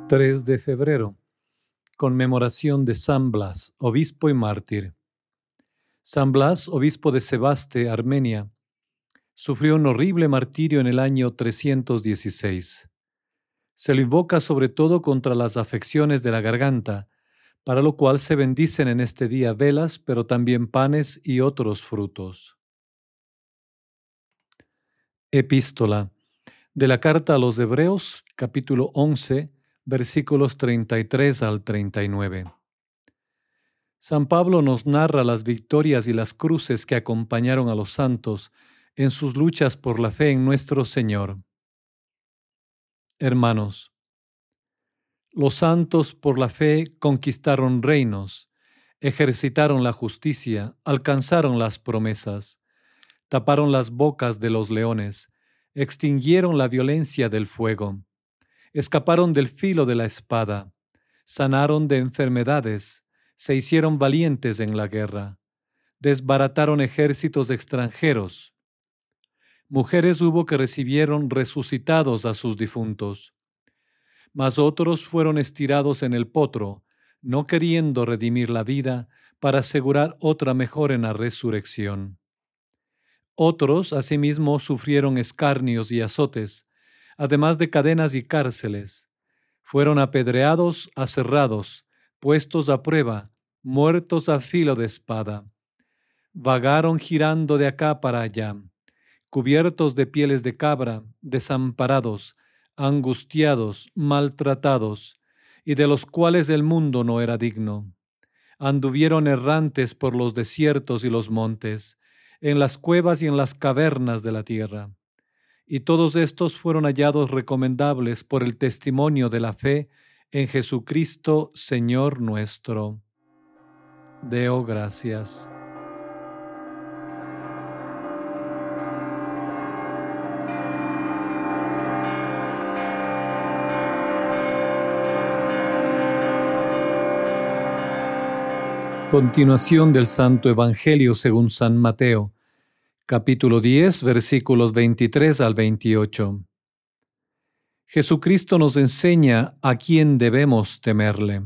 3 de febrero, conmemoración de San Blas, obispo y mártir. San Blas, obispo de Sebaste, Armenia, sufrió un horrible martirio en el año 316. Se lo invoca sobre todo contra las afecciones de la garganta, para lo cual se bendicen en este día velas, pero también panes y otros frutos. Epístola de la carta a los Hebreos, capítulo 11, versículos 33 al 39. San Pablo nos narra las victorias y las cruces que acompañaron a los santos en sus luchas por la fe en nuestro Señor. Hermanos, los santos por la fe conquistaron reinos, ejercitaron la justicia, alcanzaron las promesas, taparon las bocas de los leones, extinguieron la violencia del fuego, escaparon del filo de la espada, sanaron de enfermedades, se hicieron valientes en la guerra, desbarataron ejércitos extranjeros. Mujeres hubo que recibieron resucitados a sus difuntos, mas otros fueron estirados en el potro, no queriendo redimir la vida para asegurar otra mejor en la resurrección. Otros, asimismo, sufrieron escarnios y azotes, además de cadenas y cárceles. Fueron apedreados, aserrados, puestos a prueba, muertos a filo de espada. Vagaron girando de acá para allá, cubiertos de pieles de cabra, desamparados, angustiados, maltratados, y de los cuales el mundo no era digno. Anduvieron errantes por los desiertos y los montes, en las cuevas y en las cavernas de la tierra. Y todos estos fueron hallados recomendables por el testimonio de la fe en Jesucristo, Señor nuestro. Deo gracias. Continuación del Santo Evangelio según San Mateo, capítulo 10, versículos 23 al 28. Jesucristo nos enseña a quién debemos temerle.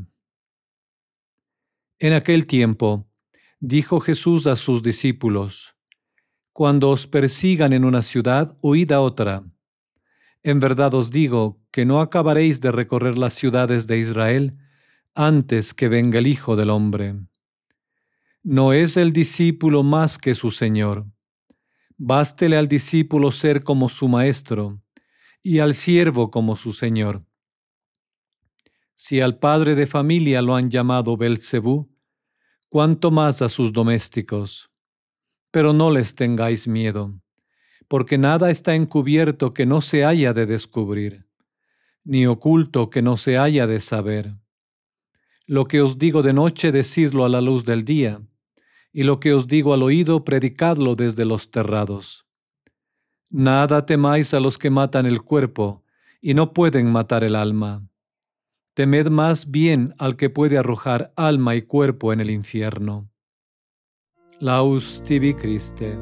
En aquel tiempo, dijo Jesús a sus discípulos: Cuando os persigan en una ciudad, huid a otra. En verdad os digo que no acabaréis de recorrer las ciudades de Israel antes que venga el Hijo del Hombre. No es el discípulo más que su Señor. Bástele al discípulo ser como su maestro y al siervo como su señor. Si al padre de familia lo han llamado Belcebú, cuánto más a sus domésticos. Pero no les tengáis miedo, porque nada está encubierto que no se haya de descubrir, ni oculto que no se haya de saber. Lo que os digo de noche, decidlo a la luz del día, y lo que os digo al oído, predicadlo desde los terrados. Nada temáis a los que matan el cuerpo, y no pueden matar el alma. Temed más bien al que puede arrojar alma y cuerpo en el infierno. Laus tibi Christe.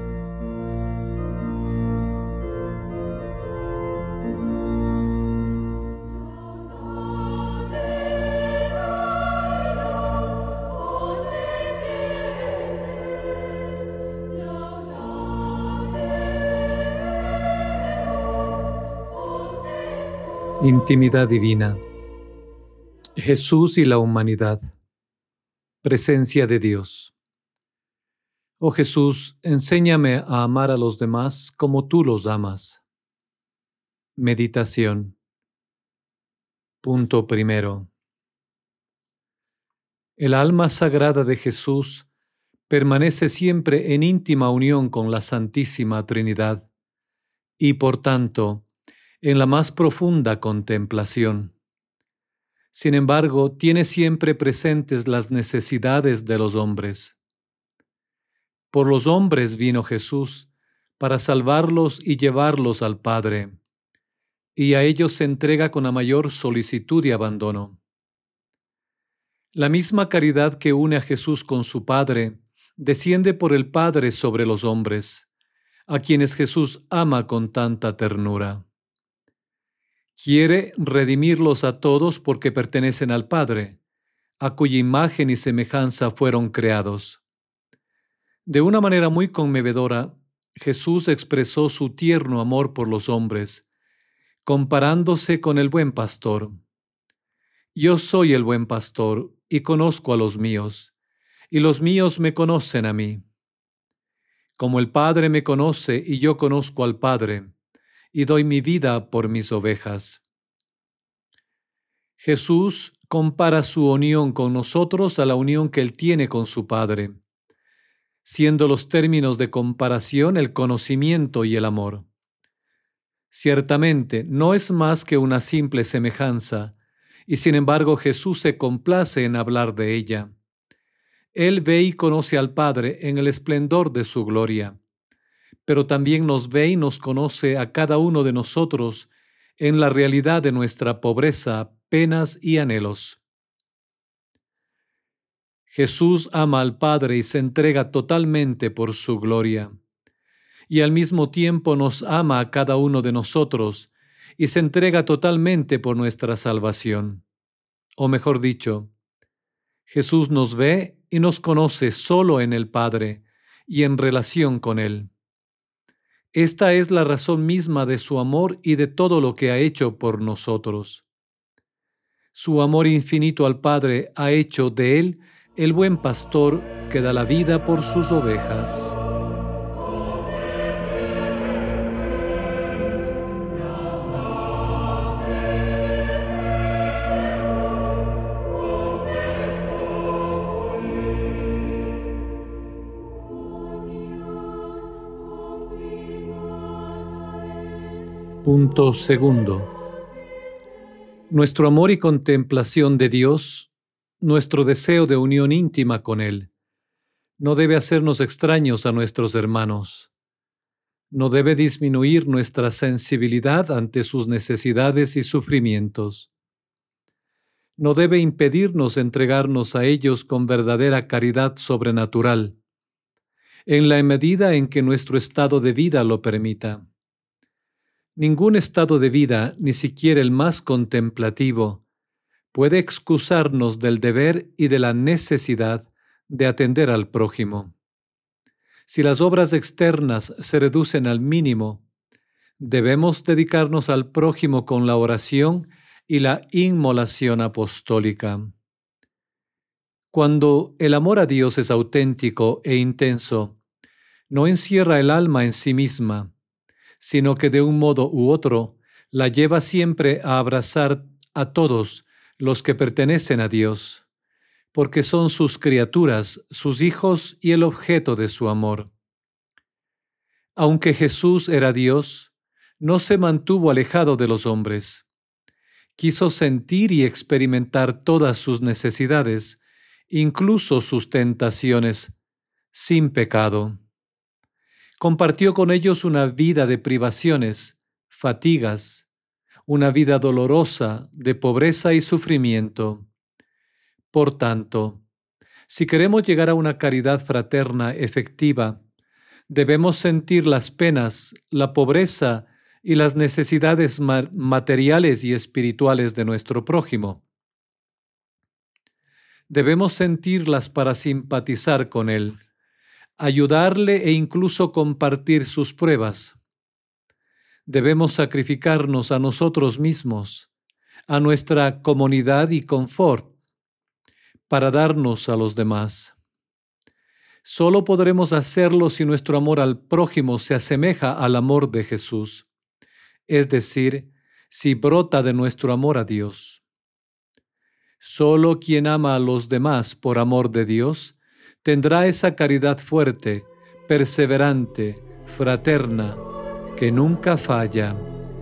Intimidad divina. Jesús y la humanidad. Presencia de Dios. Oh Jesús, enséñame a amar a los demás como tú los amas. Meditación. Punto primero. El alma sagrada de Jesús permanece siempre en íntima unión con la Santísima Trinidad y, por tanto, en la más profunda contemplación. Sin embargo, tiene siempre presentes las necesidades de los hombres. Por los hombres vino Jesús, para salvarlos y llevarlos al Padre, y a ellos se entrega con la mayor solicitud y abandono. La misma caridad que une a Jesús con su Padre, desciende por el Padre sobre los hombres, a quienes Jesús ama con tanta ternura. Quiere redimirlos a todos porque pertenecen al Padre, a cuya imagen y semejanza fueron creados. De una manera muy conmovedora, Jesús expresó su tierno amor por los hombres, comparándose con el buen pastor. Yo soy el buen pastor y conozco a los míos, y los míos me conocen a mí. Como el Padre me conoce y yo conozco al Padre, y doy mi vida por mis ovejas. Jesús compara su unión con nosotros a la unión que Él tiene con su Padre, siendo los términos de comparación el conocimiento y el amor. Ciertamente, no es más que una simple semejanza, y sin embargo Jesús se complace en hablar de ella. Él ve y conoce al Padre en el esplendor de su gloria, pero también nos ve y nos conoce a cada uno de nosotros en la realidad de nuestra pobreza, penas y anhelos. Jesús ama al Padre y se entrega totalmente por su gloria, y al mismo tiempo nos ama a cada uno de nosotros y se entrega totalmente por nuestra salvación. O mejor dicho, Jesús nos ve y nos conoce solo en el Padre y en relación con Él. Esta es la razón misma de su amor y de todo lo que ha hecho por nosotros. Su amor infinito al Padre ha hecho de Él el buen pastor que da la vida por sus ovejas. Punto segundo. Nuestro amor y contemplación de Dios, nuestro deseo de unión íntima con Él, no debe hacernos extraños a nuestros hermanos. No debe disminuir nuestra sensibilidad ante sus necesidades y sufrimientos. No debe impedirnos entregarnos a ellos con verdadera caridad sobrenatural, en la medida en que nuestro estado de vida lo permita. Ningún estado de vida, ni siquiera el más contemplativo, puede excusarnos del deber y de la necesidad de atender al prójimo. Si las obras externas se reducen al mínimo, debemos dedicarnos al prójimo con la oración y la inmolación apostólica. Cuando el amor a Dios es auténtico e intenso, no encierra el alma en sí misma, sino que de un modo u otro la lleva siempre a abrazar a todos los que pertenecen a Dios, porque son sus criaturas, sus hijos y el objeto de su amor. Aunque Jesús era Dios, no se mantuvo alejado de los hombres. Quiso sentir y experimentar todas sus necesidades, incluso sus tentaciones, sin pecado. Compartió con ellos una vida de privaciones, fatigas, una vida dolorosa de pobreza y sufrimiento. Por tanto, si queremos llegar a una caridad fraterna efectiva, debemos sentir las penas, la pobreza y las necesidades materiales y espirituales de nuestro prójimo. Debemos sentirlas para simpatizar con él, ayudarle e incluso compartir sus pruebas. Debemos sacrificarnos a nosotros mismos, a nuestra comunidad y confort, para darnos a los demás. Solo podremos hacerlo si nuestro amor al prójimo se asemeja al amor de Jesús, es decir, si brota de nuestro amor a Dios. Solo quien ama a los demás por amor de Dios tendrá esa caridad fuerte, perseverante, fraterna, que nunca falla.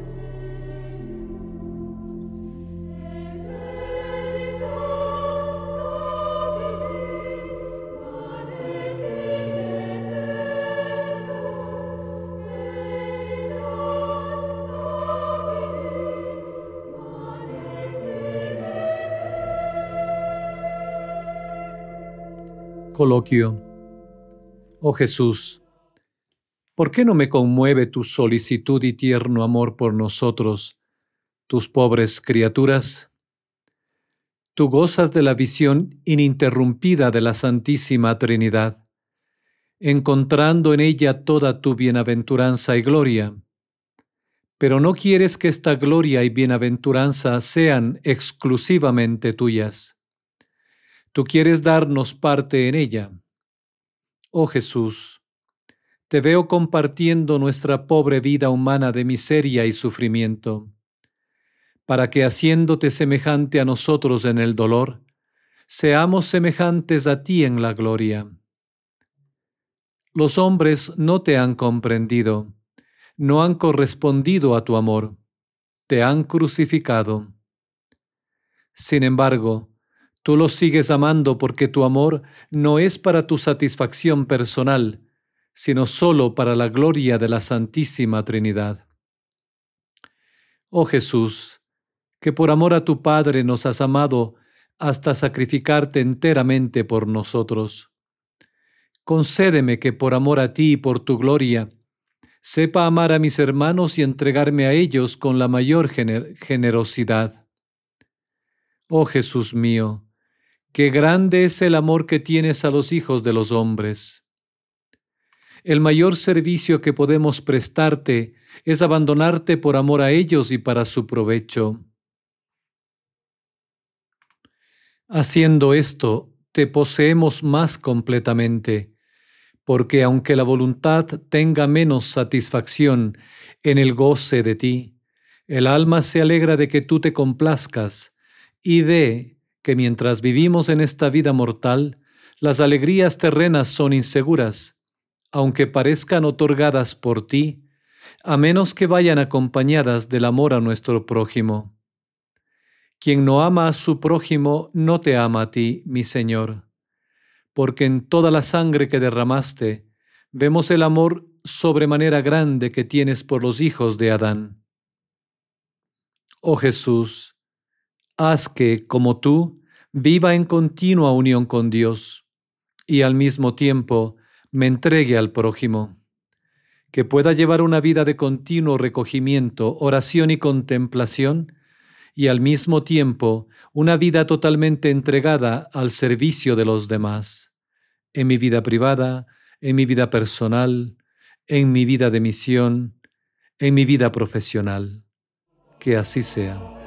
Coloquio. Oh Jesús, ¿por qué no me conmueve tu solicitud y tierno amor por nosotros, tus pobres criaturas. Tú gozas de la visión ininterrumpida de la Santísima Trinidad, encontrando en ella toda tu bienaventuranza y gloria. Pero no quieres que esta gloria y bienaventuranza sean exclusivamente tuyas. Tú quieres darnos parte en ella. Oh Jesús, te veo compartiendo nuestra pobre vida humana de miseria y sufrimiento, para que haciéndote semejante a nosotros en el dolor, seamos semejantes a ti en la gloria. Los hombres no te han comprendido, no han correspondido a tu amor, te han crucificado. Sin embargo, tú los sigues amando porque tu amor no es para tu satisfacción personal, sino solo para la gloria de la Santísima Trinidad. Oh Jesús, que por amor a tu Padre nos has amado hasta sacrificarte enteramente por nosotros. Concédeme que por amor a ti y por tu gloria, sepa amar a mis hermanos y entregarme a ellos con la mayor generosidad. Oh Jesús mío, qué grande es el amor que tienes a los hijos de los hombres. El mayor servicio que podemos prestarte es abandonarte por amor a ellos y para su provecho. Haciendo esto, te poseemos más completamente, porque aunque la voluntad tenga menos satisfacción en el goce de ti, el alma se alegra de que tú te complazcas y de que mientras vivimos en esta vida mortal, las alegrías terrenas son inseguras, aunque parezcan otorgadas por ti, a menos que vayan acompañadas del amor a nuestro prójimo. Quien no ama a su prójimo no te ama a ti, mi Señor, porque en toda la sangre que derramaste vemos el amor sobremanera grande que tienes por los hijos de Adán. Oh Jesús, haz que, como tú, viva en continua unión con Dios y al mismo tiempo me entregue al prójimo, que pueda llevar una vida de continuo recogimiento, oración y contemplación, y al mismo tiempo una vida totalmente entregada al servicio de los demás, en mi vida privada, en mi vida personal, en mi vida de misión, en mi vida profesional. Que así sea.